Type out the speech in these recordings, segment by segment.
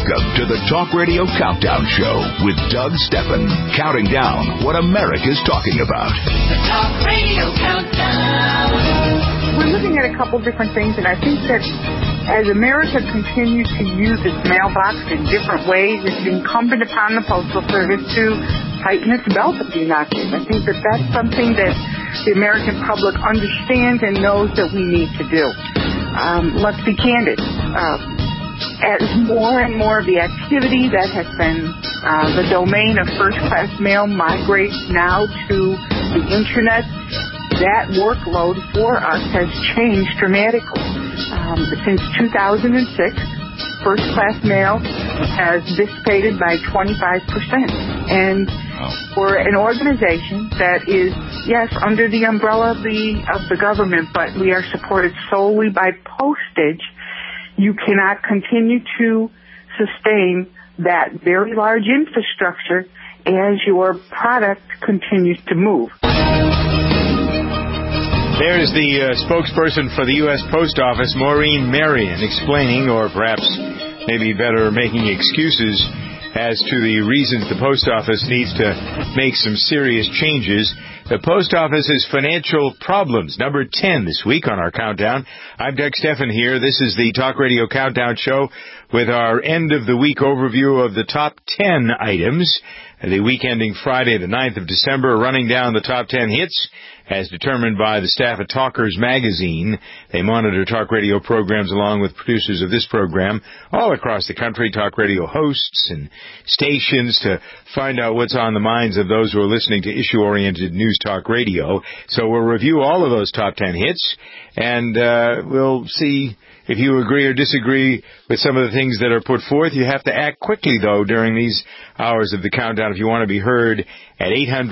Welcome to the Talk Radio Countdown Show with Doug Steffen, counting down what America's talking about. The Talk Radio Countdown. We're looking at a couple different things, and I think that as America continues to use its mailbox in different ways, it's incumbent upon the Postal Service to tighten its belt a few notches. I think that that's something that the American public understands and knows that we need to do. Let's be candid. As more and more of the activity that has been the domain of first-class mail migrates now to the Internet, that workload for us has changed dramatically. Since 2006, first-class mail has dissipated by 25%. And for an organization that is, yes, under the umbrella of the government, but we are supported solely by postage, you cannot continue to sustain that very large infrastructure as your product continues to move. There's the spokesperson for the U.S. Post Office, Maureen Marion, explaining, or perhaps maybe better making excuses as to the reasons the Post Office needs to make some serious changes. The Post Office's financial problems, number 10 this week on our countdown. I'm Doug Steffen here. This is the Talk Radio Countdown Show with our end-of-the-week overview of the top 10 items. The week ending Friday, the 9th of December, running down the top 10 hits as determined by the staff at Talkers Magazine. They monitor talk radio programs along with producers of this program all across the country, talk radio hosts and stations, to find out what's on the minds of those who are listening to issue-oriented news talk radio. So we'll review all of those top 10 hits, and we'll see if you agree or disagree with some of the things that are put forth. You have to act quickly, though, during these hours of the countdown if you want to be heard at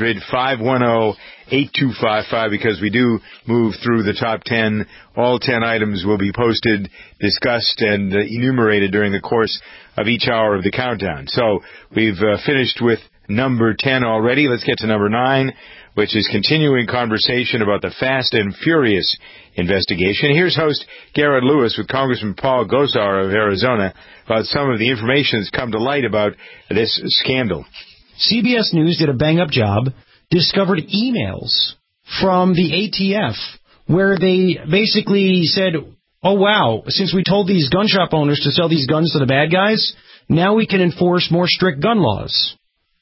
800-510-8255, because we do move through the top 10. All 10 items will be posted, discussed, and enumerated during the course of each hour of the countdown. So we've finished with number 10 already. Let's get to number 9, which is continuing conversation about the Fast and Furious investigation. Here's host Garrett Lewis with Congressman Paul Gosar of Arizona about some of the information that's come to light about this scandal. CBS News did a bang-up job, discovered emails from the ATF where they basically said, oh, wow, since we told these gun shop owners to sell these guns to the bad guys, now we can enforce more strict gun laws.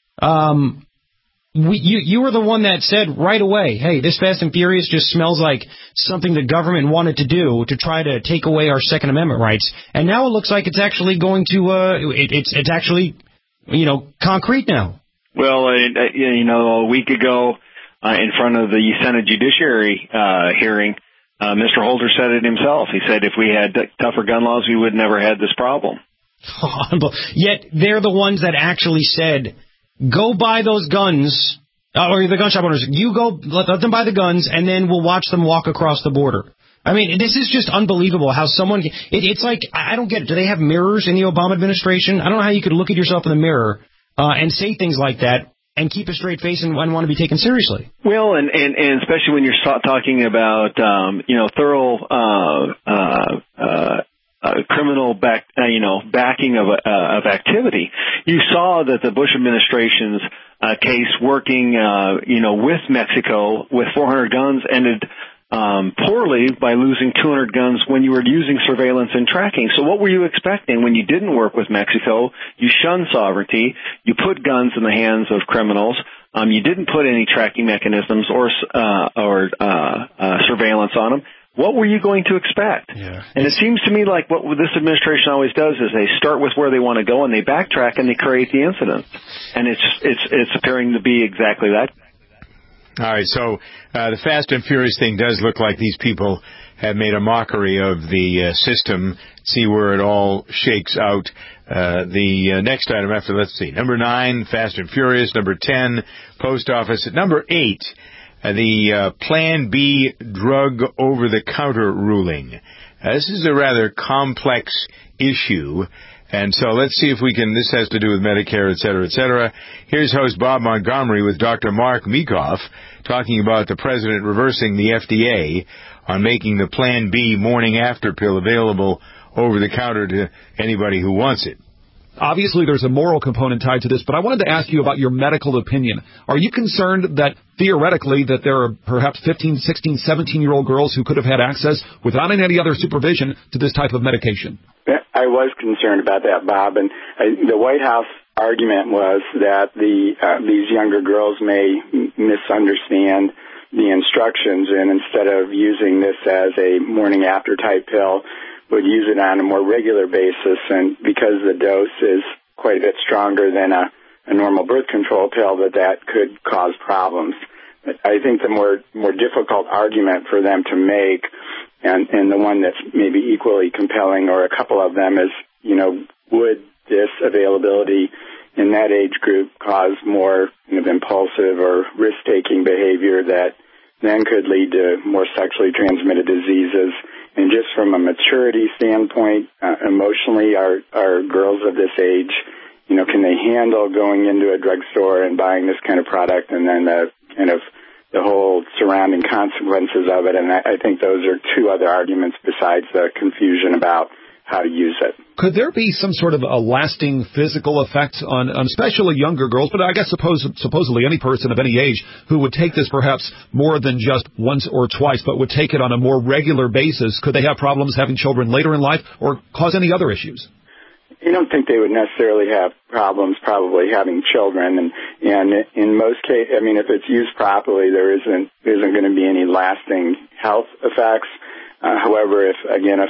You were the one that said right away, hey, this Fast and Furious just smells like something the government wanted to do to try to take away our Second Amendment rights. And now it looks like it's actually going to, it's actually, concrete now. Well, a week ago, in front of the Senate Judiciary hearing, Mr. Holder said it himself. He said if we had tougher gun laws, we would never had this problem. Yet they're the ones that actually said, go buy those guns, or the gun shop owners, you go, let them buy the guns, and then we'll watch them walk across the border. I mean, this is just unbelievable how someone, it's like, I don't get it. Do they have mirrors in the Obama administration? I don't know how you could look at yourself in the mirror and say things like that and keep a straight face and want to be taken seriously. Well, and especially when you're talking about, thorough criminal backing of activity. You saw that the Bush administration's case working, with Mexico with 400 guns ended poorly by losing 200 guns when you were using surveillance and tracking. So what were you expecting when you didn't work with Mexico? You shunned sovereignty. You put guns in the hands of criminals. You didn't put any tracking mechanisms or surveillance on them. What were you going to expect? Yeah. And it seems to me like what this administration always does is they start with where they want to go and they backtrack and they create the incident. And it's appearing to be exactly that. All right, so the Fast and Furious thing does look like these people have made a mockery of the system. See where it all shakes out. The next item after, let's see, number 9, Fast and Furious. Number 10, Post Office. At number 8, the Plan B drug over-the-counter ruling. This is a rather complex issue. And so let's see if we can, this has to do with Medicare, et cetera, et cetera. Here's host Bob Montgomery with Dr. Mark Meekoff talking about the president reversing the FDA on making the Plan B morning after pill available over the counter to anybody who wants it. Obviously, there's a moral component tied to this, but I wanted to ask you about your medical opinion. Are you concerned that, theoretically, that there are perhaps 15, 16, 17-year-old girls who could have had access without any other supervision to this type of medication? I was concerned about that, Bob, and the White House argument was that these younger girls may misunderstand the instructions, and instead of using this as a morning after type pill, would use it on a more regular basis, and because the dose is quite a bit stronger than a normal birth control pill, that could cause problems. I think the more difficult argument for them to make, and the one that's maybe equally compelling, or a couple of them, is, would this availability in that age group cause more impulsive or risk-taking behavior that then could lead to more sexually transmitted diseases? And just from a maturity standpoint, emotionally, are girls of this age, can they handle going into a drugstore and buying this kind of product, and then the whole surrounding consequences of it? And I think those are two other arguments besides the confusion about how to use it. Could there be some sort of a lasting physical effect on especially younger girls, but I guess supposedly any person of any age who would take this perhaps more than just once or twice, but would take it on a more regular basis? Could they have problems having children later in life or cause any other issues? I don't think they would necessarily have problems probably having children, and in most cases, if it's used properly, there isn't going to be any lasting health effects. However, if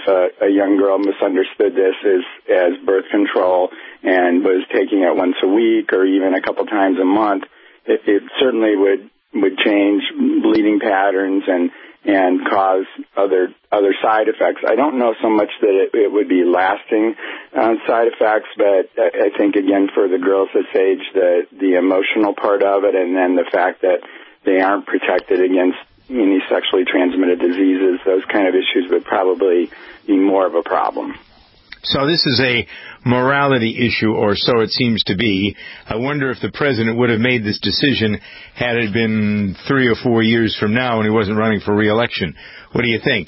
a young girl misunderstood this as birth control and was taking it once a week or even a couple times a month, it certainly would change bleeding patterns and cause other side effects. I don't know so much that it would be lasting side effects, but I think, again, for the girls this age, the emotional part of it, and then the fact that they aren't protected against any sexually transmitted diseases, those kind of issues would probably be more of a problem. So this is a morality issue, or so it seems to be. I wonder if the president would have made this decision had it been 3 or 4 years from now when he wasn't running for re-election. What do you think?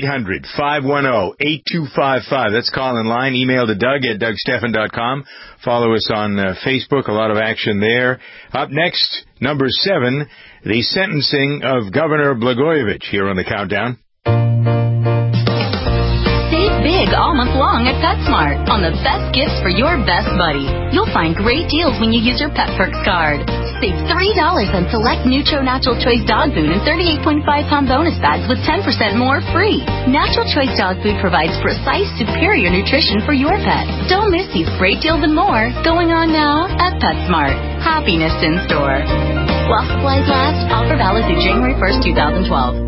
800-510-8255. That's call-in line. Email to Doug at DougStephan.com. Follow us on Facebook. A lot of action there. Up next, number 7, the sentencing of Governor Blagojevich here on the Countdown. Big all month long at PetSmart on the best gifts for your best buddy. You'll find great deals when you use your Pet Perks card. Save $3 on select Nutro Natural Choice dog food and 38.5-pound bonus bags with 10% more free. Natural Choice dog food provides precise, superior nutrition for your pet. Don't miss these great deals and more going on now at PetSmart. Happiness in store. While supplies last, offer valid through January 1st, 2012.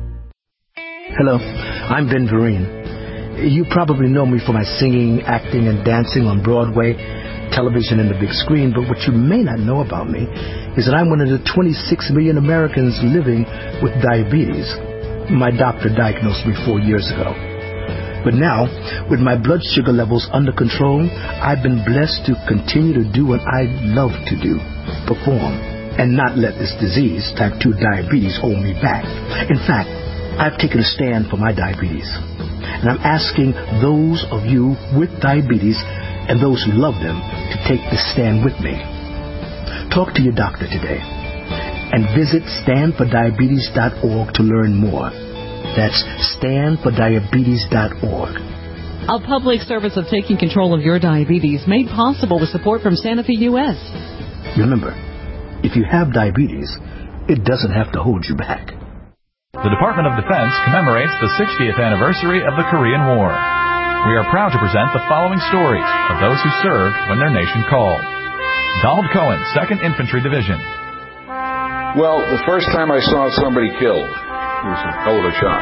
Hello, I'm Ben Vereen. You probably know me for my singing, acting, and dancing on Broadway, television, and the big screen, but what you may not know about me is that I'm one of the 26 million Americans living with diabetes. My doctor diagnosed me 4 years ago. But now, with my blood sugar levels under control, I've been blessed to continue to do what I love to do, perform, and not let this disease, type 2 diabetes, hold me back. In fact, I've taken a stand for my diabetes. And I'm asking those of you with diabetes and those who love them to take this stand with me. Talk to your doctor today and visit standfordiabetes.org to learn more. That's standfordiabetes.org. A public service of taking control of your diabetes made possible with support from Sanofi U.S. Remember, if you have diabetes, it doesn't have to hold you back. The Department of Defense commemorates the 60th anniversary of the Korean War. We are proud to present the following stories of those who served when their nation called. Donald Cohen, 2nd Infantry Division. Well, the first time I saw somebody killed, it was a hell of a shock.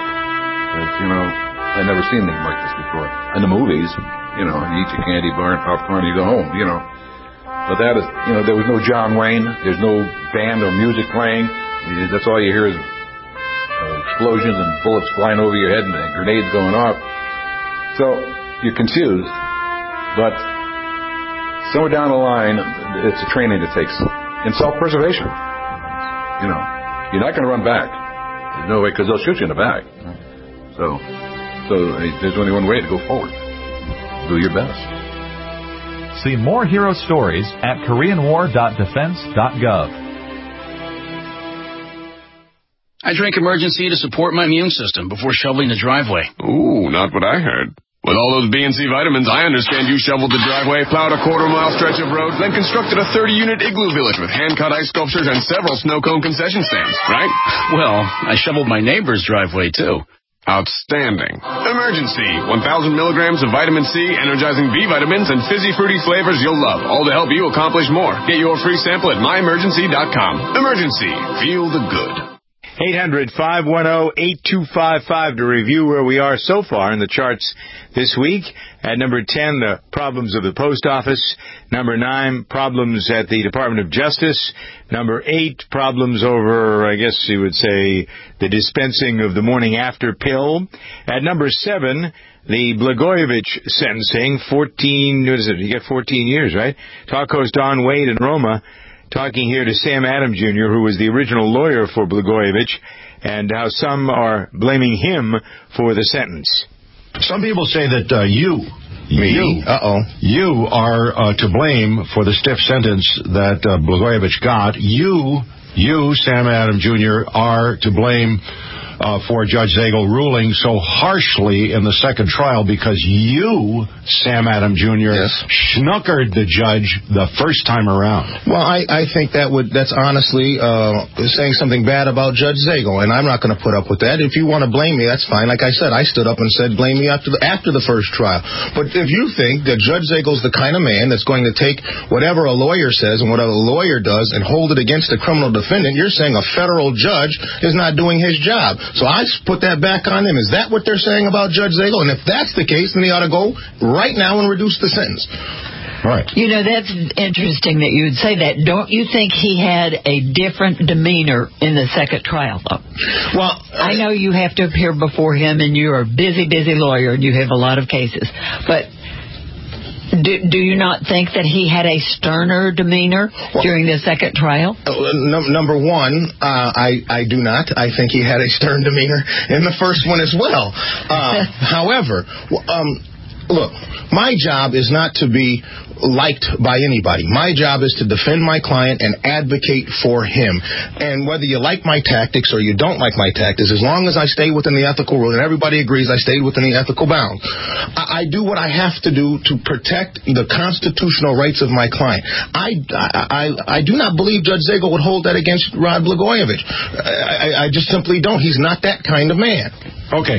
I'd never seen anything like this before. In the movies, you eat your candy bar and popcorn and you go home, But that is, there was no John Wayne. There's no band or music playing. That's all you hear is explosions and bullets flying over your head and grenades going off. So you're confused, but somewhere down the line, it's a training that takes in self-preservation. You're not going to run back. There's no way, because they'll shoot you in the back. So there's only one way to go forward. Do your best. See more hero stories at KoreanWar.defense.gov. I drink Emergency to support my immune system before shoveling the driveway. Ooh, not what I heard. With all those B and C vitamins, I understand you shoveled the driveway, plowed a quarter-mile stretch of road, then constructed a 30-unit igloo village with hand-cut ice sculptures and several snow cone concession stands, right? Well, I shoveled my neighbor's driveway, too. Outstanding. Emergency. 1,000 milligrams of vitamin C, energizing B vitamins, and fizzy fruity flavors you'll love, all to help you accomplish more. Get your free sample at myemergency.com. Emergency. Feel the good. 800-510-8255 to review where we are so far in the charts this week. At number 10, the problems of the post office. Number 9, problems at the Department of Justice. Number 8, problems over, I guess you would say, the dispensing of the morning after pill. At number 7, the Blagojevich sentencing, 14, what is it? You get 14 years, right? Talk host Don Wade in Roma, talking here to Sam Adams Jr., who was the original lawyer for Blagojevich, and how some are blaming him for the sentence. Some people say that you are to blame for the stiff sentence that Blagojevich got. You, Sam Adams Jr., are to blame for Judge Zagel ruling so harshly in the second trial because you, Sam Adams Jr., schnookered the judge the first time around. Well, I think that's honestly saying something bad about Judge Zagel, and I'm not going to put up with that. If you want to blame me, that's fine. Like I said, I stood up and said blame me after the first trial. But if you think that Judge Zagel's the kind of man that's going to take whatever a lawyer says and whatever a lawyer does and hold it against a criminal defendant, you're saying a federal judge is not doing his job. So I put that back on him. Is that what they're saying about Judge Zagel? And if that's the case, then he ought to go right now and reduce the sentence. Right. You know, that's interesting that you would say that. Don't you think he had a different demeanor in the second trial, though? Well, I know you have to appear before him, and you're a busy lawyer, and you have a lot of cases. But do you not think that he had a sterner demeanor during the second trial? Number one, I do not. I think he had a stern demeanor in the first one as well. However, look, my job is not to be liked by anybody. My job is to defend my client and advocate for him. And whether you like my tactics or you don't like my tactics, as long as I stay within the ethical rule, and everybody agrees I stayed within the ethical bounds, I do what I have to do to protect the constitutional rights of my client. I do not believe Judge Zagel would hold that against Rod Blagojevich. I just simply don't. He's not that kind of man. Okay,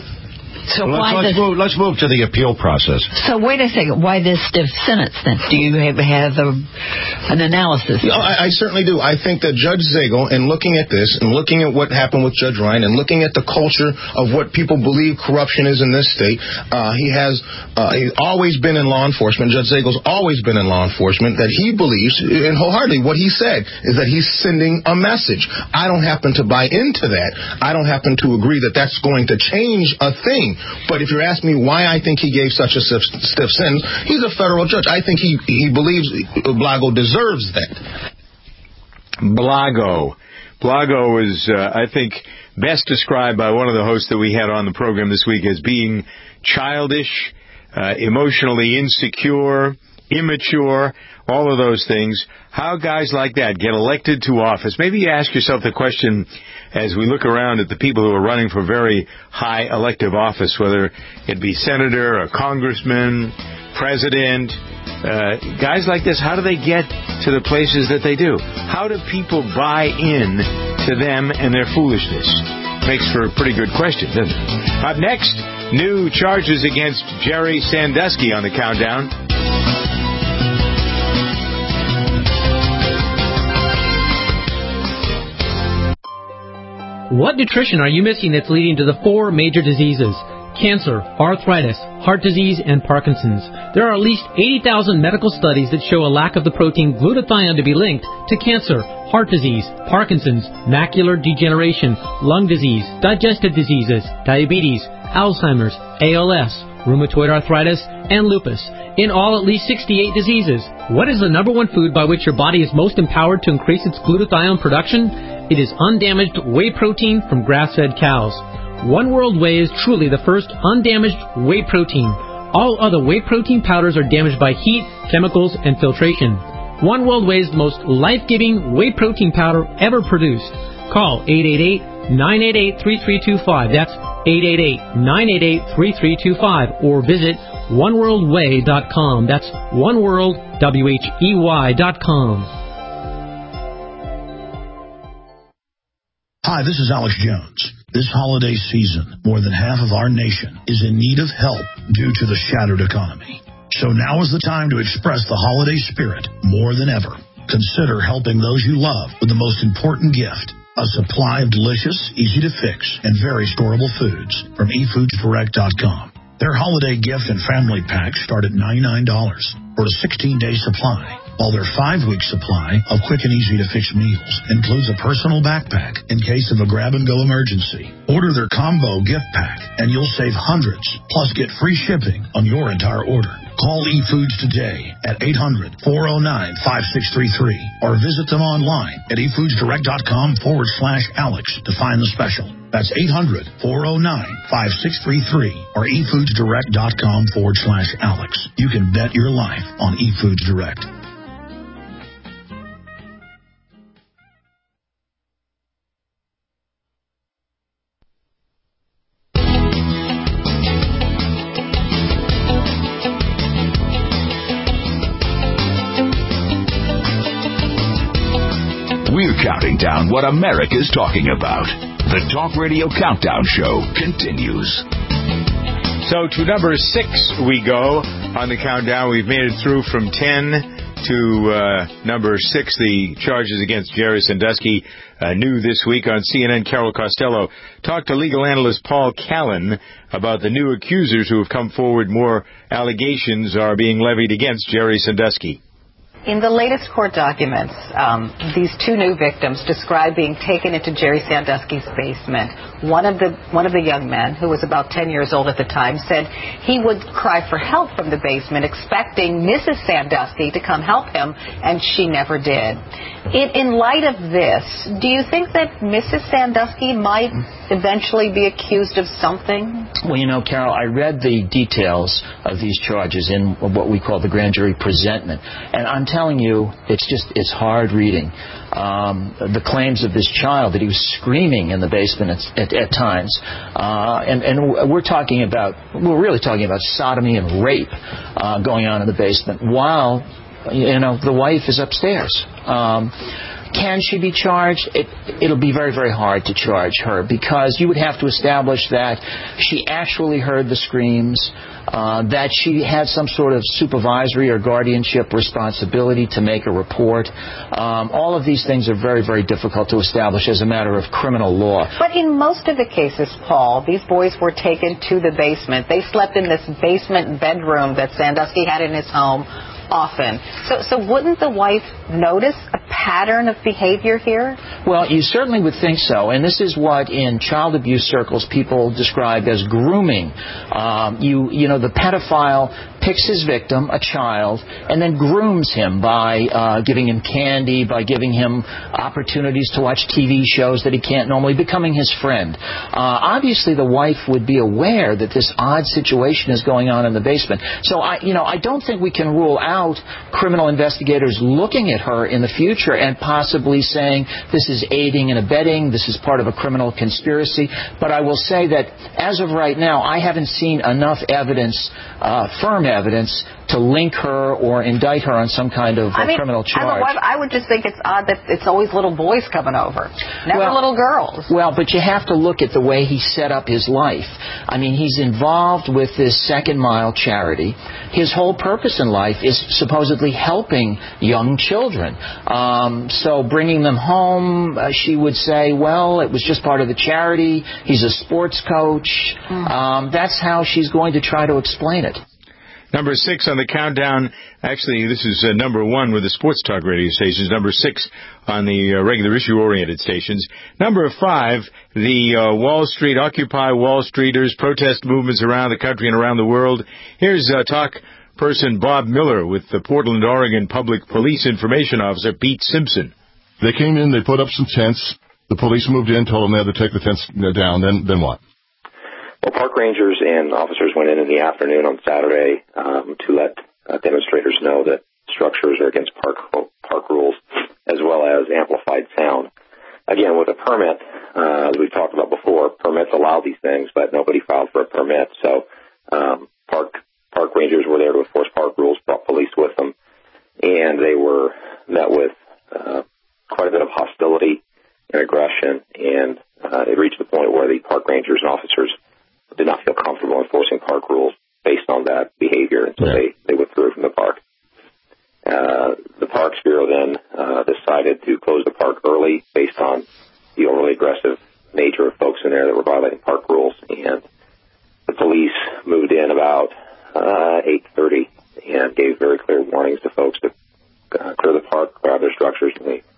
let's move to the appeal process. So wait a second. Why this stiff sentence, then? Do you have an analysis? I certainly do. I think that Judge Zagel, in looking at this and looking at what happened with Judge Ryan and looking at the culture of what people believe corruption is in this state, he's always been in law enforcement. Judge Zagel's always been in law enforcement, that he believes, and wholeheartedly what he said, is that he's sending a message. I don't happen to buy into that. I don't happen to agree that that's going to change a thing. But if you're asking me why I think he gave such a stiff sentence, he's a federal judge. I think he believes Blago deserves that. Blago is, I think, best described by one of the hosts that we had on the program this week as being childish, emotionally insecure, immature, all of those things. How guys like that get elected to office? Maybe you ask yourself the question as we look around at the people who are running for very high elective office, whether it be senator or congressman, president, guys like this, how do they get to the places that they do? How do people buy in to them and their foolishness? Makes for a pretty good question, doesn't it? Up next, new charges against Jerry Sandusky on the countdown. What nutrition are you missing that's leading to the 4 major diseases? Cancer, arthritis, heart disease, and Parkinson's. There are at least 80,000 medical studies that show a lack of the protein glutathione to be linked to cancer, heart disease, Parkinson's, macular degeneration, lung disease, digestive diseases, diabetes, Alzheimer's, ALS, rheumatoid arthritis, and lupus. In all, at least 68 diseases. What is the number one food by which your body is most empowered to increase its glutathione production? It is undamaged whey protein from grass-fed cows. One World Whey is truly the first undamaged whey protein. All other whey protein powders are damaged by heat, chemicals, and filtration. One World Whey is the most life-giving whey protein powder ever produced. Call 888-988-3325. That's 888-988-3325. Or visit oneworldwhey.com. That's oneworldwhey.com. Hi, this is Alex Jones. This holiday season, more than half of our nation is in need of help due to the shattered economy. So now is the time to express the holiday spirit more than ever. Consider helping those you love with the most important gift, a supply of delicious, easy-to-fix, and very storable foods from eFoodsDirect.com. Their holiday gift and family packs start at $99 for a 16-day supply, while their 5-week supply of quick and easy-to-fix meals includes a personal backpack in case of a grab-and-go emergency. Order their combo gift pack, and you'll save hundreds, plus get free shipping on your entire order. Call eFoods today at 800-409-5633 or visit them online at eFoodsDirect.com/Alex to find the special. That's 800-409-5633 or eFoodsDirect.com/Alex. You can bet your life on eFoods Direct. We're counting down what America's talking about. The Talk Radio Countdown Show continues. So to number 6 we go on the countdown. We've made it through from 10 to number 6. The charges against Jerry Sandusky, new this week on CNN. Carol Costello talked to legal analyst Paul Callan about the new accusers who have come forward. More allegations are being levied against Jerry Sandusky. In the latest court documents, these 2 new victims describe being taken into Jerry Sandusky's basement. One of the young men, who was about 10 years old at the time, said he would cry for help from the basement, expecting Mrs. Sandusky to come help him, and she never did. In light of this, do you think that Mrs. Sandusky might eventually be accused of something? Well, you know, Carol, I read the details of these charges in what we call the grand jury presentment, and I'm telling you, it's hard reading. The claims of this child that he was screaming in the basement at times, and we're really talking about sodomy and rape going on in the basement while, you know, the wife is upstairs. Can she be charged? It'll be very, very hard to charge her, because you would have to establish that she actually heard the screams, that she had some sort of supervisory or guardianship responsibility to make a report. All of these things are very, very difficult to establish as a matter of criminal law. But in most of the cases, Paul, these boys were taken to the basement. They slept in this basement bedroom that Sandusky had in his home often. So wouldn't the wife notice a pattern of behavior here? Well, you certainly would think so, and this is what in child abuse circles people describe as grooming. You know, the pedophile picks his victim, a child, and then grooms him by giving him candy, by giving him opportunities to watch TV shows that he can't normally, becoming his friend. Obviously, the wife would be aware that this odd situation is going on in the basement. So I don't think we can rule out criminal investigators looking at her in the future and possibly saying this is aiding and abetting, this is part of a criminal conspiracy. But I will say that as of right now, I haven't seen enough evidence, firm evidence, to link her or indict her on some kind of criminal charge. I would just think it's odd that it's always little boys coming over, never little girls. Well, but you have to look at the way he set up his life. I mean, he's involved with this Second Mile charity. His whole purpose in life is supposedly helping young children. So bringing them home, she would say, well, it was just part of the charity. He's a sports coach. That's how she's going to try to explain it. Number 6 on the countdown. Actually, this is number 1 with the sports talk radio stations. Number 6 on the regular issue-oriented stations. Number 5, the Wall Street, Occupy Wall Streeters, protest movements around the country and around the world. Here's talk person Bob Miller with the Portland, Oregon Public Police Information Officer Pete Simpson. They came in, they put up some tents. The police moved in, told them they had to take the tents down. Then what? Well, park rangers and officers went in the afternoon on Saturday to let demonstrators know that structures are against park rules, as well as amplified sound. Again, with a permit, as we've talked about before, permits allow these things, but nobody filed for a permit. So park rangers were there to enforce park rules, brought police with them, and they were met with quite a bit of hostility and aggression, and it reached the point where the park rangers and officers did not feel comfortable enforcing park rules based on that behavior, and so they withdrew from the park. The Parks Bureau then decided to close the park early based on the overly aggressive nature of folks in there that were violating park rules, and the police moved in about 8:30 and gave very clear warnings to folks to clear the park, grab their structures, and leave.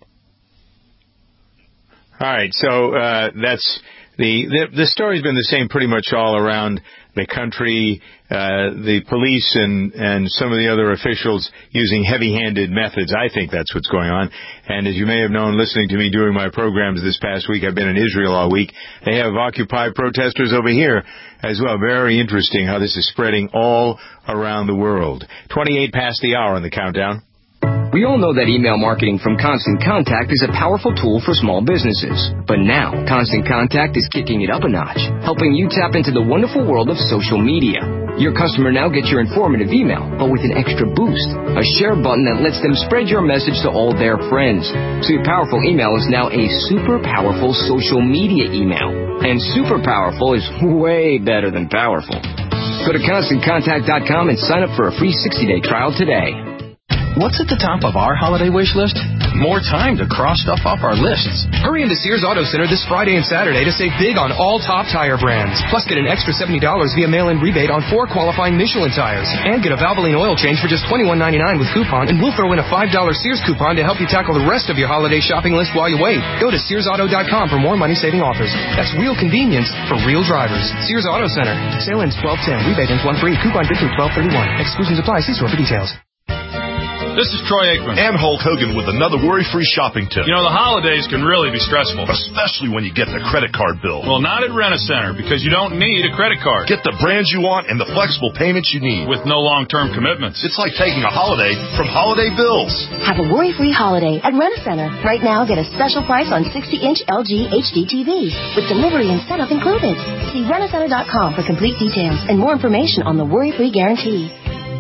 All right, so that's the story's been the same pretty much all around the country. The police and some of the other officials using heavy-handed methods. I think that's what's going on. And as you may have known, listening to me doing my programs this past week, I've been in Israel all week. They have Occupy protesters over here as well. Very interesting how this is spreading all around the world. 28 past the hour on the countdown. We all know that email marketing from Constant Contact is a powerful tool for small businesses. But now, Constant Contact is kicking it up a notch, helping you tap into the wonderful world of social media. Your customer now gets your informative email, but with an extra boost, a share button that lets them spread your message to all their friends. So your powerful email is now a super powerful social media email. And super powerful is way better than powerful. Go to ConstantContact.com and sign up for a free 60-day trial today. What's at the top of our holiday wish list? More time to cross stuff off our lists. Hurry into Sears Auto Center this Friday and Saturday to save big on all top tire brands. Plus, get an extra $70 via mail-in rebate on 4 qualifying Michelin tires. And get a Valvoline oil change for just $21.99 with coupon, and we'll throw in a $5 Sears coupon to help you tackle the rest of your holiday shopping list while you wait. Go to SearsAuto.com for more money-saving offers. That's real convenience for real drivers. Sears Auto Center. Sale ends 12/10. Rebate ends 1/3. Coupon good through 12/31. Exclusions apply. See store for details. This is Troy Aikman. And Hulk Hogan with another worry-free shopping tip. You know, the holidays can really be stressful. Especially when you get the credit card bill. Well, not at Rent-A-Center, because you don't need a credit card. Get the brands you want and the flexible payments you need. With no long-term commitments. It's like taking a holiday from Holiday Bills. Have a worry-free holiday at Rent-A-Center. Right now, get a special price on 60-inch LG HD TVs with delivery and setup included. See Rent-A-Center.com for complete details and more information on the worry-free guarantee.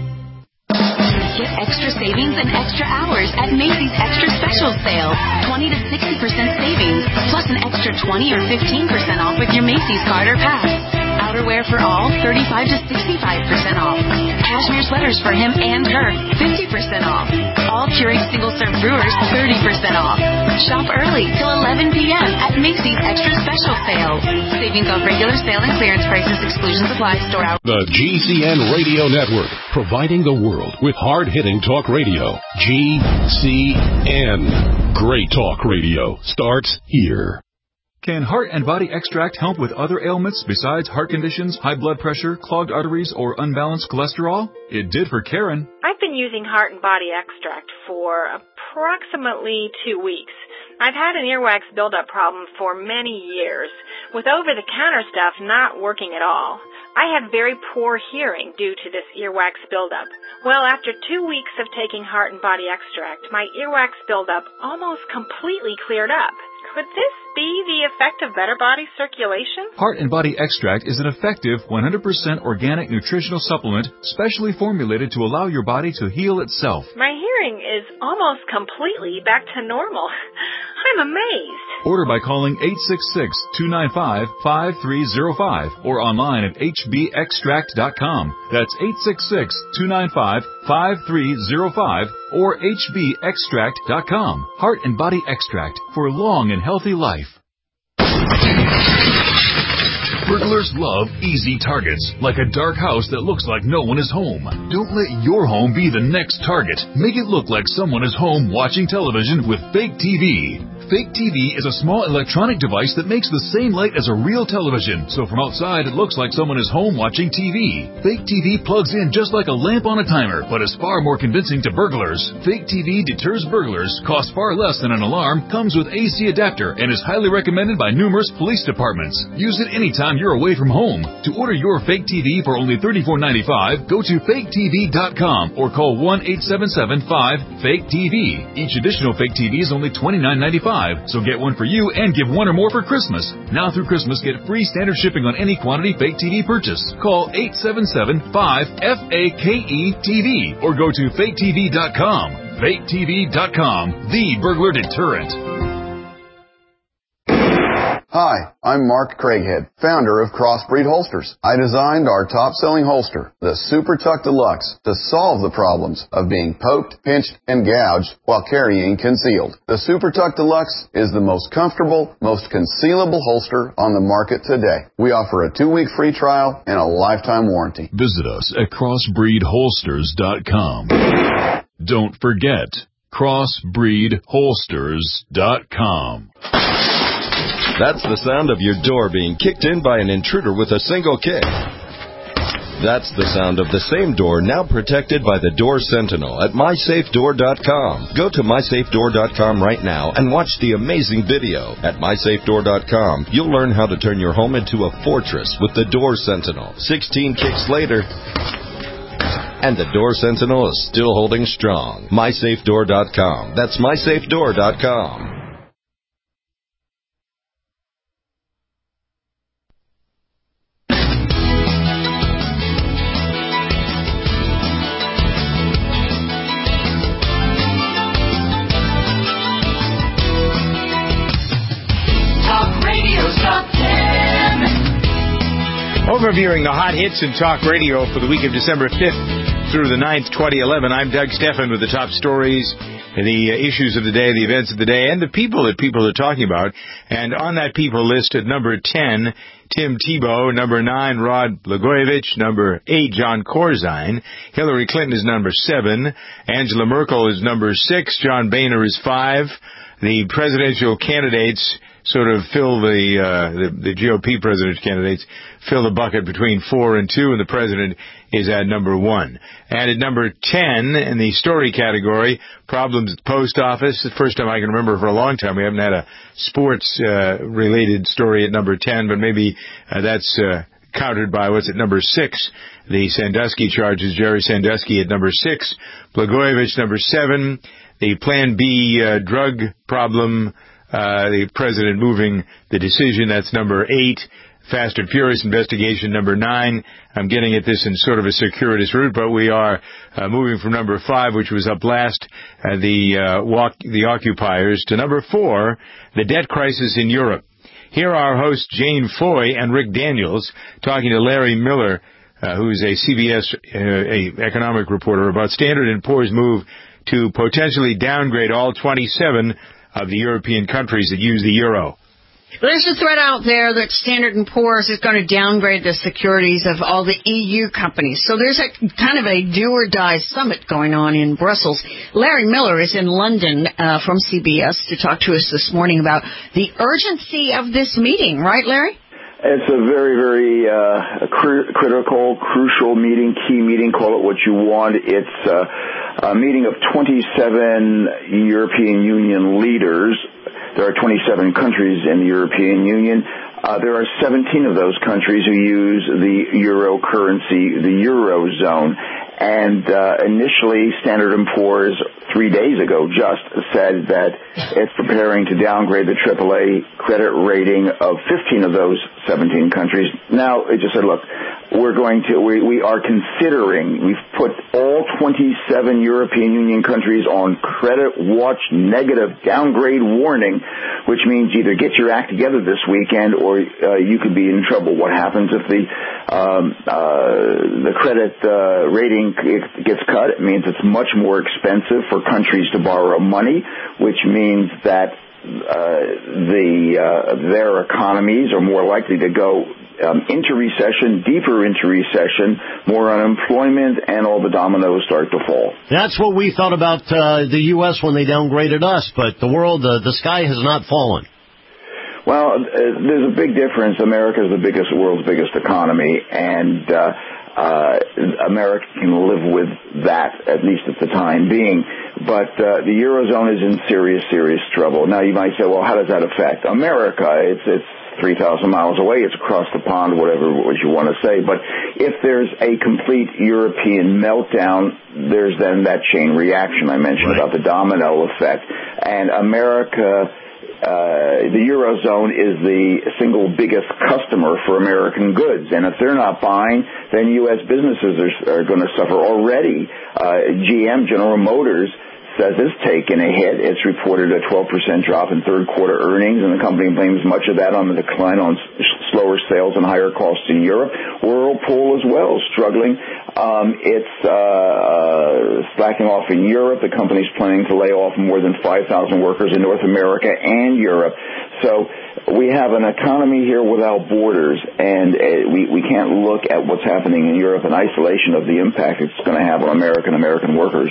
Get extra savings and extra hours at Macy's Extra Special Sale. 20 to 60% savings, plus an extra 20 or 15% off with your Macy's card or pass. Outerwear for all, 35 to 65% off. Cashmere sweaters for him and her, 50% off. All Keurig single-serve brewers, 30% off. Shop early till 11 p.m. at Macy's Extra Special Sale. Savings on regular sale and clearance prices. Exclusions apply. Store hours. The GCN Radio Network, providing the world with hard-hitting talk radio. GCN. Great talk radio starts here. Can Heart and Body Extract help with other ailments besides heart conditions, high blood pressure, clogged arteries, or unbalanced cholesterol? It did for Karen. I've been using Heart and Body Extract for approximately 2 weeks. I've had an earwax buildup problem for many years, with over-the-counter stuff not working at all. I had very poor hearing due to this earwax buildup. Well, after 2 weeks of taking Heart and Body Extract, my earwax buildup almost completely cleared up. Could this be the effect of better body circulation? Heart and Body Extract is an effective 100% organic nutritional supplement specially formulated to allow your body to heal itself. My hearing is almost completely back to normal. I'm amazed. Order by calling 866-295-5305 or online at hbextract.com. That's 866-295-5305 or hbextract.com. Heart and Body Extract for long and healthy life. Burglars love easy targets, like a dark house that looks like no one is home. Don't let your home be the next target. Make it look like someone is home watching television with fake TV. Fake TV is a small electronic device that makes the same light as a real television, so from outside it looks like someone is home watching TV. Fake TV plugs in just like a lamp on a timer, but is far more convincing to burglars. Fake TV deters burglars, costs far less than an alarm, comes with AC adapter, and is highly recommended by numerous police departments. Use it anytime you're away from home. To order your fake TV for only $34.95, go to faketv.com or call 1-877-5-FAKE-TV. Each additional fake TV is only $29.95. So get one for you and give one or more for Christmas. Now through Christmas, get free standard shipping on any quantity fake TV purchase. Call 877-5-FAKE-TV or go to faketv.com. Faketv.com, the burglar deterrent. Hi, I'm Mark Craighead, founder of Crossbreed Holsters. I designed our top-selling holster, the Super Tuck Deluxe, to solve the problems of being poked, pinched, and gouged while carrying concealed. The Super Tuck Deluxe is the most comfortable, most concealable holster on the market today. We offer a 2-week free trial and a lifetime warranty. Visit us at crossbreedholsters.com. Don't forget, crossbreedholsters.com. That's the sound of your door being kicked in by an intruder with a single kick. That's the sound of the same door now protected by the Door Sentinel at MySafeDoor.com. Go to MySafeDoor.com right now and watch the amazing video. At MySafeDoor.com, you'll learn how to turn your home into a fortress with the Door Sentinel. 16 kicks later, and the Door Sentinel is still holding strong. MySafeDoor.com. That's MySafeDoor.com. Overviewing the hot hits in talk radio for the week of December 5th through the 9th, 2011. I'm Doug Stephan with the top stories, the issues of the day, the events of the day, and the people that people are talking about. And on that people list at number 10, Tim Tebow, number 9, Rod Blagojevich, number 8, John Corzine, Hillary Clinton is number 7, Angela Merkel is number 6, John Boehner is 5. The presidential candidates sort of fill the GOP presidential candidates fill the bucket between 4 and 2, and the president is at number 1. And at number 10 in the story category, problems at the post office. The first time I can remember for a long time we haven't had a sports related story at number 10, but maybe that's countered by what's at number 6. The Sandusky charges, Jerry Sandusky at number 6, Blagojevich number 7, the Plan B drug problem, the president moving the decision, that's number 8. Fast and Furious investigation, number 9. I'm getting at this in sort of a circuitous route, but we are moving from number 5, which was up last, the occupiers, to number 4, the debt crisis in Europe. Here are our hosts Jane Foy and Rick Daniels talking to Larry Miller, who's a CBS economic reporter, about Standard & Poor's move to potentially downgrade all 27 of the European countries that use the euro. There's a threat out there that Standard & Poor's is going to downgrade the securities of all the EU companies. So there's a kind of a do-or-die summit going on in Brussels. Larry Miller is in London from CBS to talk to us this morning about the urgency of this meeting. Right, Larry? It's a very, very critical, crucial meeting, key meeting, call it what you want. It's a meeting of 27 European Union leaders. There are 27 countries in the European Union. There are 17 of those countries who use the euro currency, the eurozone. And initially, Standard & Poor's 3 days ago just said that it's preparing to downgrade the AAA credit rating of 15 of those 17 countries. Now, it just said, look, we are considering, we've put all 27 European Union countries on credit watch negative downgrade warning, which means either get your act together this weekend or you could be in trouble. What happens if the credit rating gets cut? It means it's much more expensive for countries to borrow money, which means that their economies are more likely to go into recession, deeper into recession, more unemployment, and all the dominoes start to fall. That's what we thought about the U.S. when they downgraded us, but the world, the sky has not fallen. Well, there's a big difference. America is the world's biggest economy, and America can live with that, at least at the time being. But the Eurozone is in serious, serious trouble. Now, you might say, well, how does that affect America? It's 3,000 miles away. It's across the pond, whatever you want to say. But if there's a complete European meltdown, there's then that chain reaction I mentioned about the domino effect. And America, the Eurozone is the single biggest customer for American goods. And if they're not buying, then U.S. businesses are going to suffer already. GM, General Motors, says it's taken a hit. It's reported a 12% drop in third quarter earnings, and the company blames much of that on the decline on slower sales and higher costs in Europe. Whirlpool as well, struggling. It's slacking off in Europe. The company's planning to lay off more than 5,000 workers in North America and Europe. So we have an economy here without borders, and we can't look at what's happening in Europe in isolation of the impact it's going to have on American workers.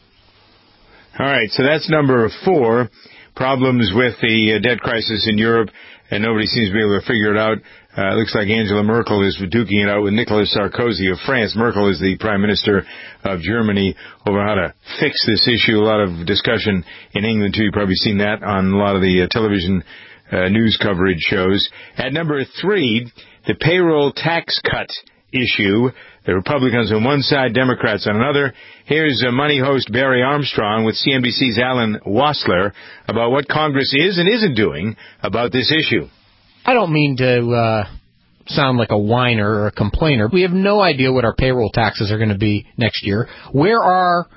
All right, so that's number 4, problems with the debt crisis in Europe, and nobody seems to be able to figure it out. It looks like Angela Merkel is duking it out with Nicolas Sarkozy of France. Merkel is the Prime Minister of Germany over how to fix this issue. A lot of discussion in England, too. You've probably seen that on a lot of the television news coverage shows. At number 3, the payroll tax cut issue. The Republicans on one side, Democrats on another. Here's Money host Barry Armstrong with CNBC's Alan Wassler about what Congress is and isn't doing about this issue. I don't mean to sound like a whiner or a complainer. We have no idea what our payroll taxes are going to be next year. Where are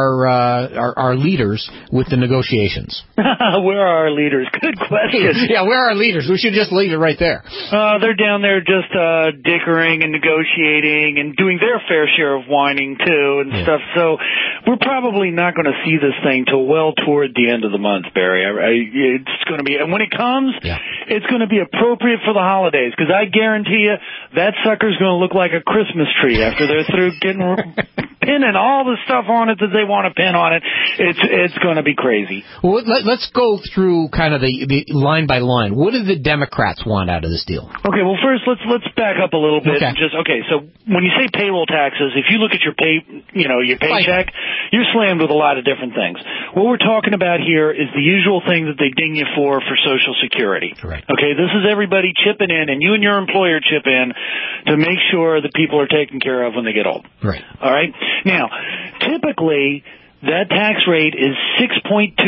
our leaders with the negotiations? Where are our leaders? Good question. Yeah, where are our leaders? We should just leave it right there. They're down there just dickering and negotiating and doing their fair share of whining, too, and stuff. So we're probably not going to see this thing till well toward the end of the month, Barry. It's going to be, and when it comes, it's going to be appropriate for the holidays, because I guarantee you that sucker's going to look like a Christmas tree after they're through pinning all the stuff on it that they want to pin on it. It's going to be crazy. Well, let's go through kind of the line by line. What do the Democrats want out of this deal? Okay, well, first let's back up a little bit. Okay. So when you say payroll taxes, if you look at your paycheck, you're slammed with a lot of different things. What we're talking about here is the usual thing that they ding you for Social Security. Correct. Okay, this is everybody chipping in, and you and your employer chip in to make sure that people are taken care of when they get old. Right. All right? Now, typically, that tax rate is 6.2%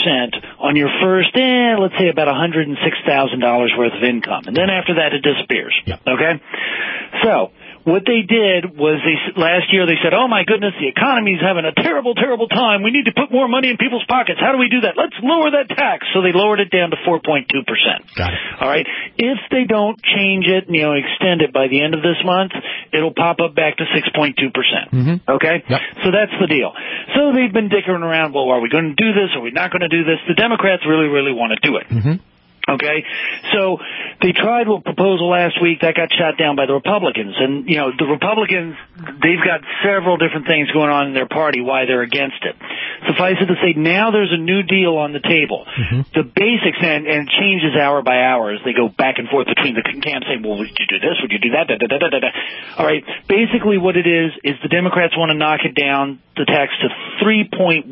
on your first, let's say about $106,000 worth of income. And then after that, it disappears. Yep. Okay? So, what they did was last year they said, oh my goodness, the economy's having a terrible, terrible time. We need to put more money in people's pockets. How do we do that? Let's lower that tax. So they lowered it down to 4.2%. Got it. All right. If they don't change it, extend it by the end of this month, it'll pop up back to 6.2%. Mm-hmm. Okay? Yep. So that's the deal. So they've been dickering around, well, are we going to do this? Are we not going to do this? The Democrats really, really want to do it. Mm-hmm. Okay, so they tried a proposal last week that got shot down by the Republicans, and the Republicans, they've got several different things going on in their party why they're against it. Suffice it to say, now there's a new deal on the table. Mm-hmm. The basics, and it changes hour by hour as they go back and forth between the camps saying, well, would you do this? Would you do that? Da, da, da, da, da. All right, basically what it is the Democrats want to knock it down, the tax to 3.1%.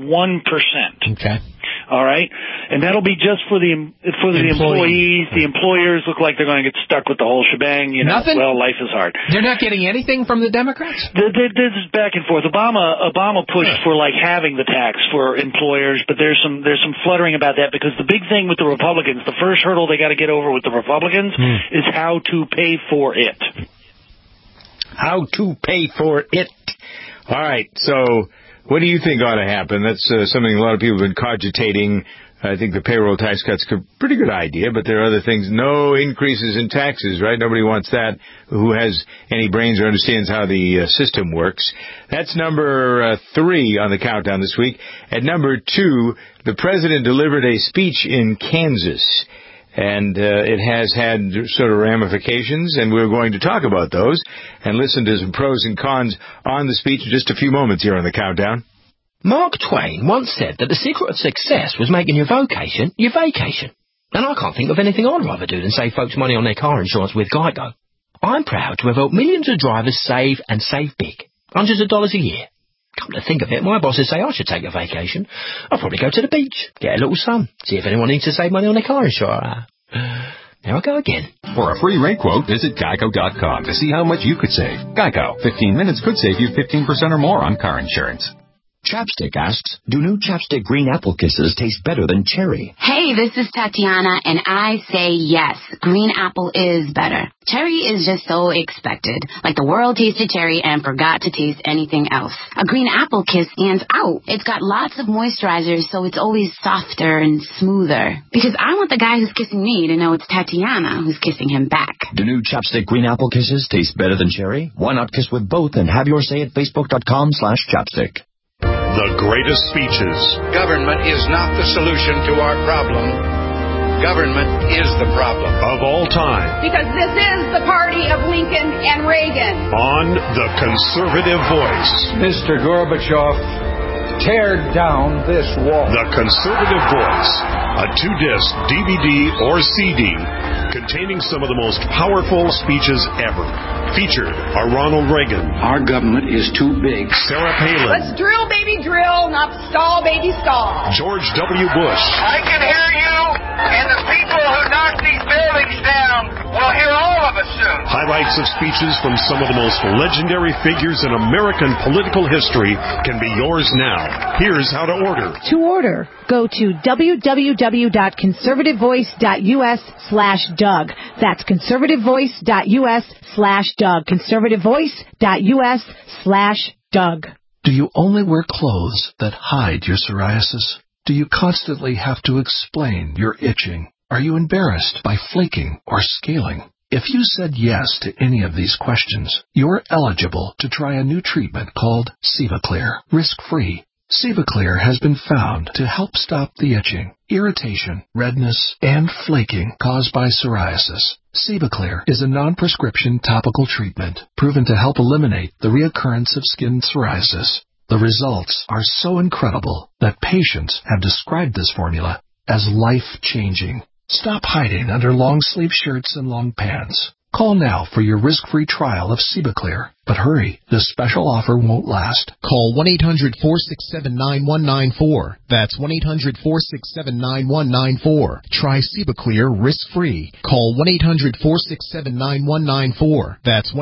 Okay. All right, and that'll be just for the employees. The employers look like they're going to get stuck with the whole shebang. Nothing? Well, life is hard. They're not getting anything from the Democrats? This is back and forth. Obama pushed for having the tax for employers, but there's some fluttering about that, because the big thing with the Republicans, the first hurdle they got to get over with the Republicans is how to pay for it. How to pay for it. All right, so what do you think ought to happen? That's something a lot of people have been cogitating. I think the payroll tax cut's a pretty good idea, but there are other things. No increases in taxes, right? Nobody wants that who has any brains or understands how the system works. That's number 3 on the countdown this week. At number 2, the president delivered a speech in Kansas. And it has had sort of ramifications, and we're going to talk about those and listen to some pros and cons on the speech in just a few moments here on the Countdown. Mark Twain once said that the secret of success was making your vocation your vacation. And I can't think of anything I'd rather do than save folks money on their car insurance with Geico. I'm proud to have helped millions of drivers save and save big. Hundreds of dollars a year. Come to think of it, my bosses say I should take a vacation. I'll probably go to the beach, get a little sun, see if anyone needs to save money on their car insurance. There I go again. For a free rate quote, visit Geico.com to see how much you could save. Geico. 15 minutes could save you 15% or more on car insurance. Chapstick asks, do new Chapstick Green Apple Kisses taste better than cherry? Hey, this is Tatiana, and I say yes. Green apple is better. Cherry is just so expected. Like the world tasted cherry and forgot to taste anything else. A green apple kiss stands out. It's got lots of moisturizers, so it's always softer and smoother. Because I want the guy who's kissing me to know it's Tatiana who's kissing him back. Do new Chapstick Green Apple Kisses taste better than cherry? Why not kiss with both and have your say at Facebook.com/chapstick. The greatest speeches. Government is not the solution to our problem. Government is the problem. Of all time. Because this is the party of Lincoln and Reagan. On The Conservative Voice. Mr. Gorbachev, tear down this wall. The Conservative Voice. A 2-disc DVD or CD containing some of the most powerful speeches ever. Featured are Ronald Reagan. Our government is too big. Sarah Palin. Let's drill, baby, drill, not stall, baby, stall. George W. Bush. I can hear you, and the people who knock these buildings down will hear all of us soon. Highlights of speeches from some of the most legendary figures in American political history can be yours now. Here's how to order. To order, go to www.conservativevoice.us/Doug. That's conservativevoice.us/Doug. conservativevoice.us/Doug. Do you only wear clothes that hide your psoriasis? Do you constantly have to explain your itching? Are you embarrassed by flaking or scaling? If you said yes to any of these questions, you're eligible to try a new treatment called Sevaclear, risk-free. Sevaclear has been found to help stop the itching, irritation, redness, and flaking caused by psoriasis. Sevaclear is a non-prescription topical treatment proven to help eliminate the reoccurrence of skin psoriasis. The results are so incredible that patients have described this formula as life-changing. Stop hiding under long-sleeve shirts and long pants. Call now for your risk-free trial of Sevaclear. But hurry, this special offer won't last. Call 1-800-467-9194. That's 1-800-467-9194. Try Sevaclear risk-free. Call 1-800-467-9194. That's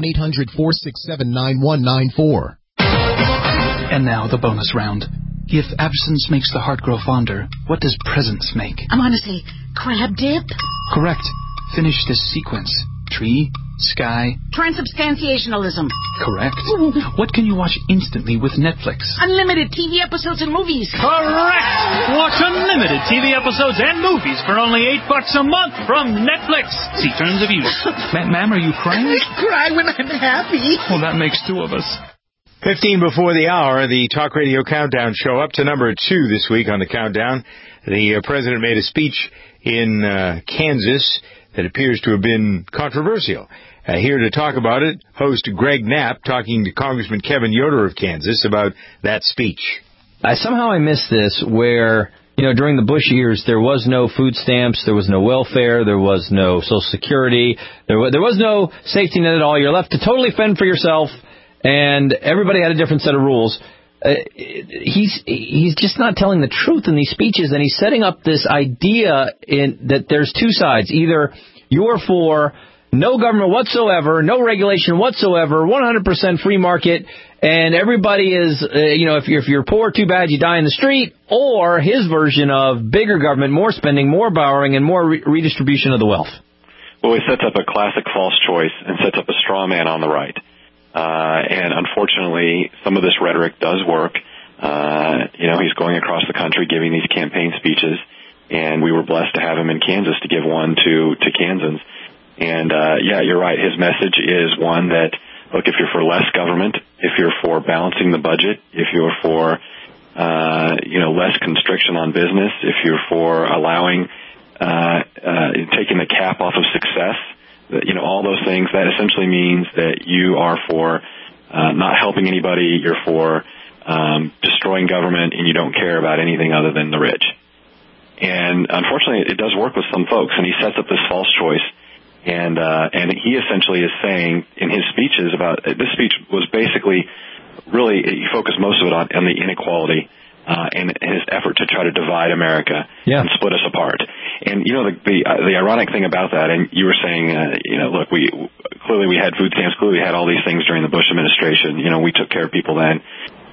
1-800-467-9194. And now the bonus round. If absence makes the heart grow fonder, what does presence make? I'm going to say crab dip. Correct. Finish this sequence. Tree, sky. Transubstantiationalism. Correct. What can you watch instantly with Netflix? Unlimited TV episodes and movies. Correct. Watch unlimited TV episodes and movies for only $8 a month from Netflix. See terms of use. Ma'am, are you crying? I cry when I'm happy. Well, that makes two of us. 15 before the hour, the Talk Radio Countdown show up to number 2 this week on the Countdown. The president made a speech in Kansas that appears to have been controversial. Here to talk about it, host Greg Knapp talking to Congressman Kevin Yoder of Kansas about that speech. Somehow I missed this where, during the Bush years, there was no food stamps, there was no welfare, there was no Social Security, there was no safety net at all. You're left to totally fend for yourself, and everybody had a different set of rules. He's just not telling the truth in these speeches, and he's setting up this idea that there's two sides. Either you're for no government whatsoever, no regulation whatsoever, 100% free market, and everybody is, if you're poor, too bad, you die in the street, or his version of bigger government, more spending, more borrowing, and more redistribution of the wealth. Well, he sets up a classic false choice and sets up a straw man on the right. And unfortunately, some of this rhetoric does work. He's going across the country giving these campaign speeches, and we were blessed to have him in Kansas to give one to Kansans. And, you're right. His message is one that, look, if you're for less government, if you're for balancing the budget, if you're for, less constriction on business, if you're for allowing taking the cap off of success, all those things, that essentially means that you are for not helping anybody, you're for destroying government, and you don't care about anything other than the rich. And unfortunately, it does work with some folks, and he sets up this false choice. And he essentially is saying in his speeches this speech was basically really, he focused most of it on the inequality and his effort to try to divide America and split us apart. And, the ironic thing about that, and you were saying, look, we had food stamps, clearly we had all these things during the Bush administration. We took care of people then,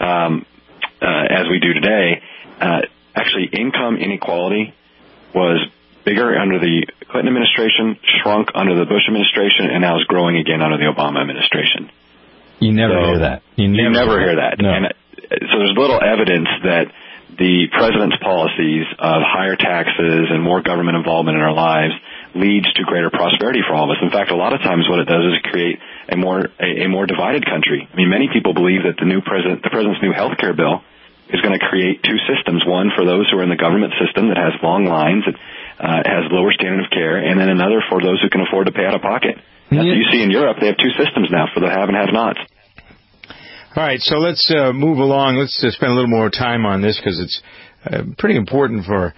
as we do today. Actually, income inequality was bigger under the Clinton administration, shrunk under the Bush administration, and now is growing again under the Obama administration. You never hear that. You never hear that. No. And so there's little evidence that the president's policies of higher taxes and more government involvement in our lives leads to greater prosperity for all of us. In fact, a lot of times what it does is create a more divided country. I mean, many people believe that the president's new health care bill is going to create two systems, one for those who are in the government system that has long lines, that has lower standard of care, and then another for those who can afford to pay out of pocket. That's what you see in Europe. They have two systems now for the have and have-nots. All right, so let's move along. Let's spend a little more time on this because it's pretty important for,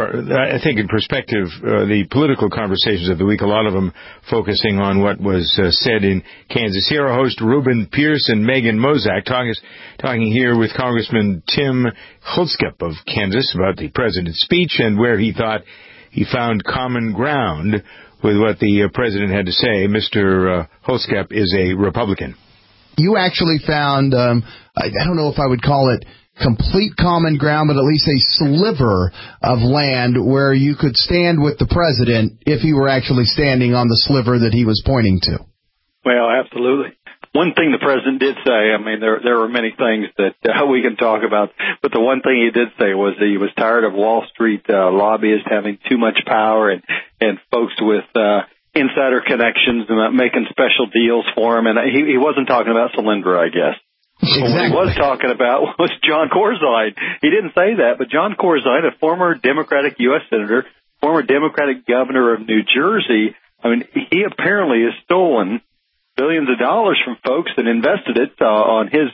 I think, in perspective, the political conversations of the week, a lot of them focusing on what was said in Kansas. Here, our host Ruben Pierce and Megan Mozak talking here with Congressman Tim Hulskup of Kansas about the president's speech and where he thought he found common ground with what the president had to say. Mr. Hulskup is a Republican. You actually found, I don't know if I would call it complete common ground, but at least a sliver of land where you could stand with the president if he were actually standing on the sliver that he was pointing to. Well, absolutely. One thing the president did say, I mean, there were many things that we can talk about, but the one thing he did say was that he was tired of Wall Street lobbyists having too much power and folks with insider connections and making special deals for him. And he wasn't talking about Solyndra, I guess. Exactly. What he was talking about was John Corzine. He didn't say that, but John Corzine, a former Democratic U.S. Senator, former Democratic governor of New Jersey, I mean, he apparently has stolen billions of dollars from folks and invested it on his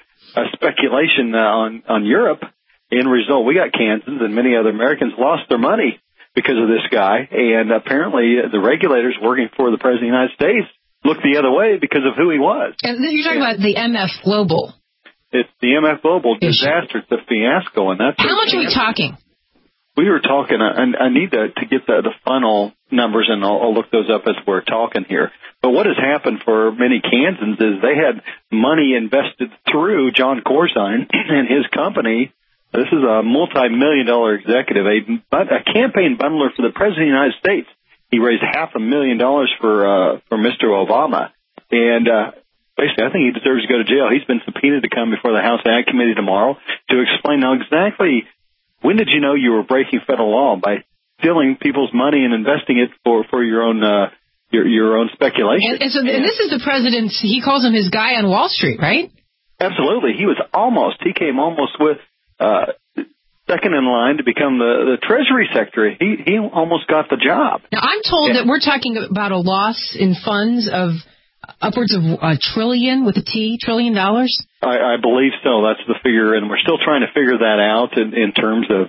speculation on Europe. In result, we got Kansans and many other Americans lost their money because of this guy, and apparently the regulators working for the President of the United States looked the other way because of who he was. And you're talking about the MF Global. It's the MF Global disaster. It's a fiasco, and that's how much are we talking? We were talking. I need to get the final numbers, and I'll look those up as we're talking here. But what has happened for many Kansans is they had money invested through John Corzine and his company. This is a multi-million-dollar executive, a campaign bundler for the President of the United States. He raised $500,000 for Mr. Obama. And basically, I think he deserves to go to jail. He's been subpoenaed to come before the House Ag Committee tomorrow to explain now exactly when did you know you were breaking federal law by stealing people's money and investing it for your own your own speculation. And this is the president's, he calls him his guy on Wall Street, right? Absolutely. He came almost with second in line to become the Treasury Secretary. He almost got the job. Now, I'm told that we're talking about a loss in funds of upwards of $1 trillion with a T, $1 trillion? I believe so. That's the figure, and we're still trying to figure that out in terms of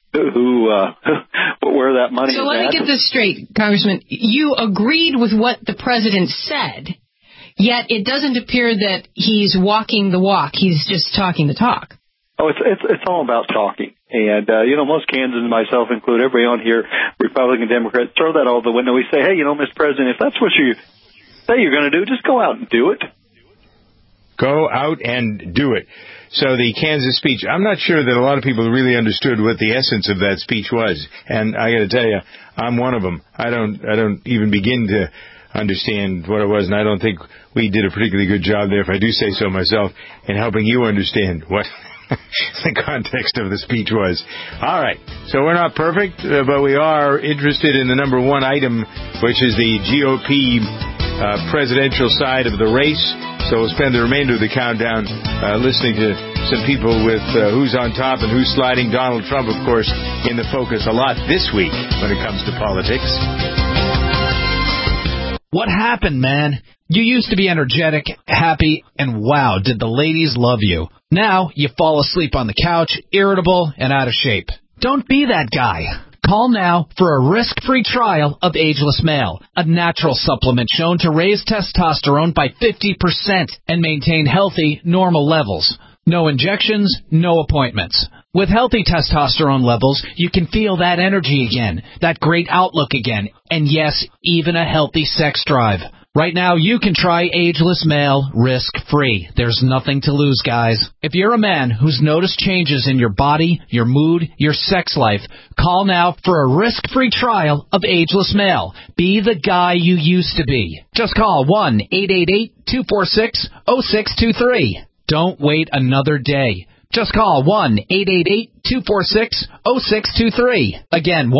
where that money is at. So let me get this straight, Congressman. You agreed with what the president said, yet it doesn't appear that he's walking the walk. He's just talking the talk. Oh, it's all about talking. And, most Kansans, myself included, everybody on here, Republican, Democrat, throw that all the window. We say, hey, Mr. President, if that's what you say you're going to do, just go out and do it. Go out and do it. So the Kansas speech, I'm not sure that a lot of people really understood what the essence of that speech was. And I got to tell you, I'm one of them. I don't even begin to understand what it was, and I don't think we did a particularly good job there, if I do say so myself, in helping you understand what the context of the speech was. All right, so we're not perfect, but we are interested in the number one item, which is the GOP presidential side of the race. So we'll spend the remainder of the countdown listening to some people with who's on top and who's sliding. Donald Trump, of course, in the focus a lot this week when it comes to politics. What happened, man? You used to be energetic, happy, and wow, did the ladies love you. Now you fall asleep on the couch, irritable, and out of shape. Don't be that guy. Call now for a risk-free trial of Ageless Male, a natural supplement shown to raise testosterone by 50% and maintain healthy, normal levels. No injections, no appointments. With healthy testosterone levels, you can feel that energy again, that great outlook again, and yes, even a healthy sex drive. Right now, you can try Ageless Male risk-free. There's nothing to lose, guys. If you're a man who's noticed changes in your body, your mood, your sex life, call now for a risk-free trial of Ageless Male. Be the guy you used to be. Just call 1-888-246-0623. Don't wait another day. Just call 1-888-246-0623. Again,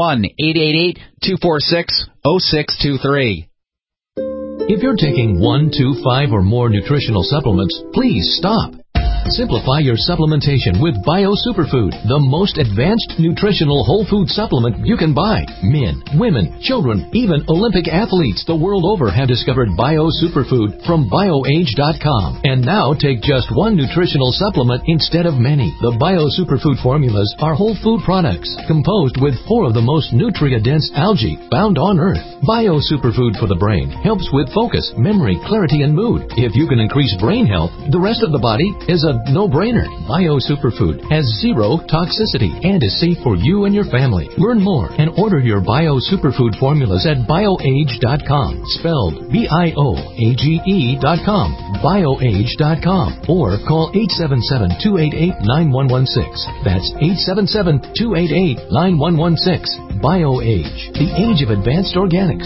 1-888-246-0623. If you're taking 1, 2, 5, or more nutritional supplements, please stop. Simplify your supplementation with Bio Superfood, the most advanced nutritional whole food supplement you can buy. Men, women, children, even Olympic athletes the world over have discovered Bio Superfood from BioAge.com. And now take just one nutritional supplement instead of many. The Bio Superfood formulas are whole food products composed with 4 of the most nutrient-dense algae found on Earth. Bio Superfood for the brain helps with focus, memory, clarity, and mood. If you can increase brain health, the rest of the body is a no-brainer. Bio Superfood has 0 toxicity and is safe for you and your family. Learn more and order your Bio Superfood formulas at BioAge.com, spelled BIOAGE.com, BioAge.com, or call 877-288-9116. That's 877-288-9116. BioAge, the age of advanced organics.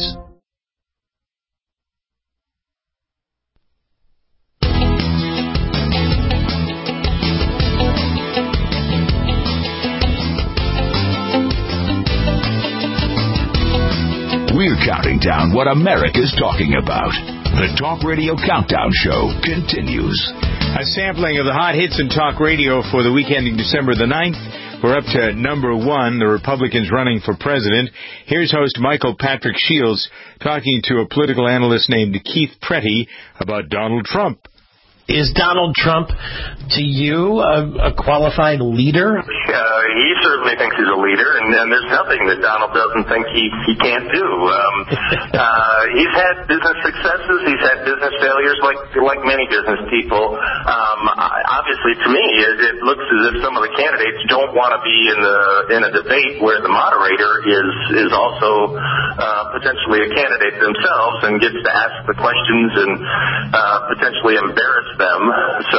We're counting down what America's talking about. The Talk Radio Countdown Show continues. A sampling of the hot hits in talk radio for the week ending December the 9th. We're up to number 1, the Republicans running for president. Here's host Michael Patrick Shields talking to a political analyst named Keith Pretty about Donald Trump. Is Donald Trump, to you, a qualified leader? He certainly thinks he's a leader, and there's nothing that Donald doesn't think he can't do. He's had business successes. He's had business failures like many business people. Obviously, to me, it looks as if some of the candidates don't want to be in a debate where the moderator is also potentially a candidate themselves and gets to ask the questions and potentially embarrass them. So,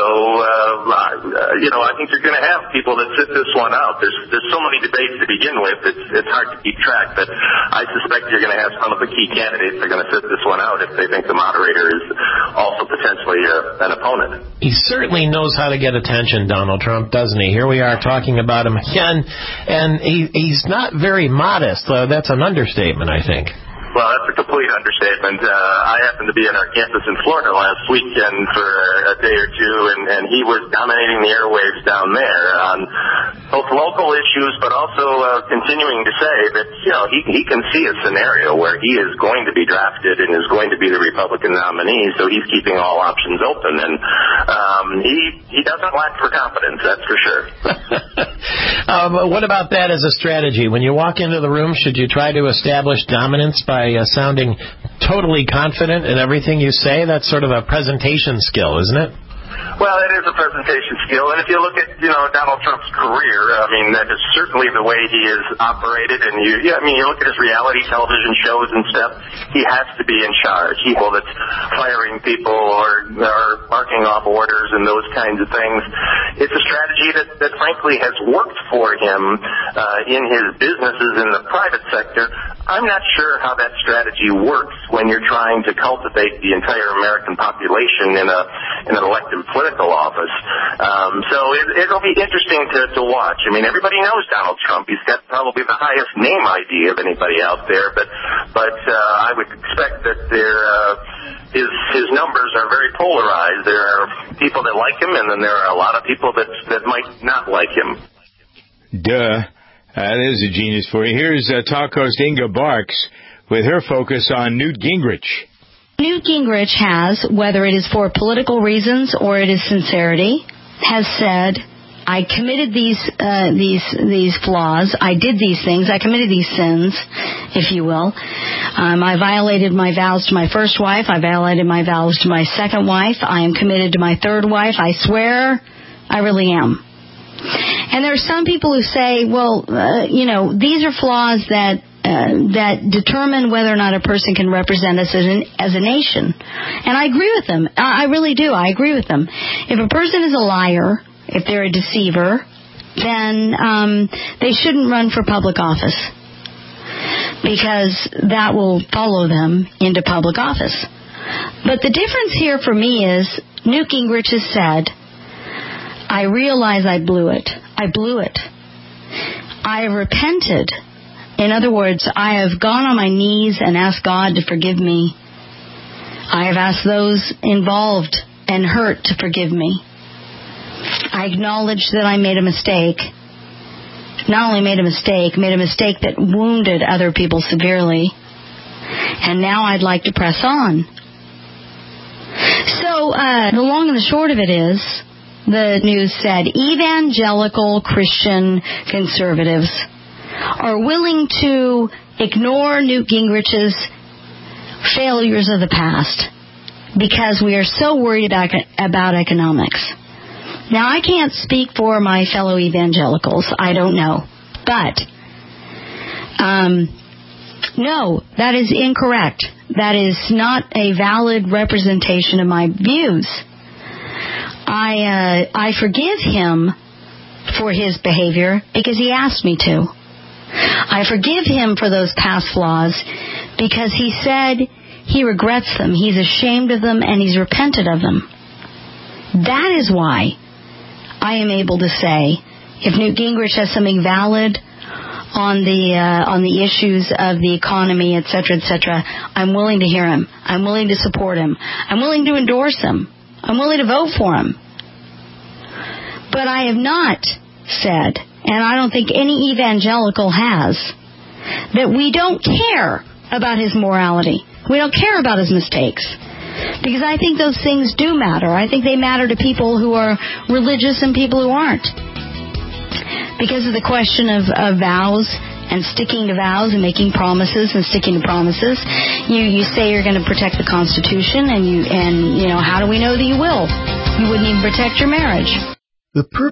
I think you're going to have people that sit this one out. There's so many debates to begin with, it's hard to keep track, but I suspect you're going to have some of the key candidates that are going to sit this one out if they think the moderator is also potentially an opponent. He certainly knows how to get attention, Donald Trump, doesn't he? Here we are talking about him again, and he's not very modest. That's an understatement, I think. Well, that's a complete understatement. I happened to be in our campus in Florida last weekend for a day or two, and he was dominating the airwaves down there on both local issues, but also continuing to say that, he can see a scenario where he is going to be drafted and is going to be the Republican nominee, so he's keeping all options open. And he doesn't lack for confidence, that's for sure. What about that as a strategy? When you walk into the room, should you try to establish dominance by sounding totally confident in everything you say? That's sort of a presentation skill, isn't it? Well, it is a presentation skill, and if you look at, Donald Trump's career, that is certainly the way he has operated, and you look at his reality television shows and stuff, he has to be in charge. People that's firing people or barking off orders and those kinds of things. It's a strategy that frankly has worked for him in his businesses in the private sector. I'm not sure how that strategy works when you're trying to cultivate the entire American population in an elected political office. So it'll be interesting to watch. Everybody knows Donald Trump. He's got probably the highest name ID of anybody out there, but I would expect that his his numbers are very polarized. There are people that like him, and then there are a lot of people that might not like him. Duh. That is a genius for you. Here's talk host Inga Barks with her focus on Newt Gingrich. Newt Gingrich has, whether it is for political reasons or it is sincerity, has said, I committed these flaws. I did these things. I committed these sins, if you will. I violated my vows to my first wife. I violated my vows to my second wife. I am committed to my third wife. I swear I really am. And there are some people who say, well, these are flaws that determine whether or not a person can represent us as a nation. And I agree with them. I really do. I agree with them. If a person is a liar, if they're a deceiver, then they shouldn't run for public office, because that will follow them into public office. But the difference here for me is Newt Gingrich has said, I realize I blew it. I blew it. I have repented. In other words, I have gone on my knees and asked God to forgive me. I have asked those involved and hurt to forgive me. I acknowledge that I made a mistake. Not only made a mistake that wounded other people severely. And now I'd like to press on. So, the long and the short of it is, the news said, evangelical Christian conservatives are willing to ignore Newt Gingrich's failures of the past because we are so worried about economics. Now, I can't speak for my fellow evangelicals. I don't know. But, no, that is incorrect. That is not a valid representation of my views. I forgive him for his behavior because he asked me to. I forgive him for those past flaws because he said he regrets them, he's ashamed of them, and he's repented of them. That is why I am able to say, if Newt Gingrich has something valid on the issues of the economy, etc., I'm willing to hear him. I'm willing to support him. I'm willing to endorse him. I'm willing to vote for him. But I have not said, and I don't think any evangelical has, that we don't care about his morality. We don't care about his mistakes. Because I think those things do matter. I think they matter to people who are religious and people who aren't. Because of the question of vows and sticking to vows and making promises and sticking to promises, you say you're going to protect the Constitution, and how do we know that you will? You wouldn't even protect your marriage. The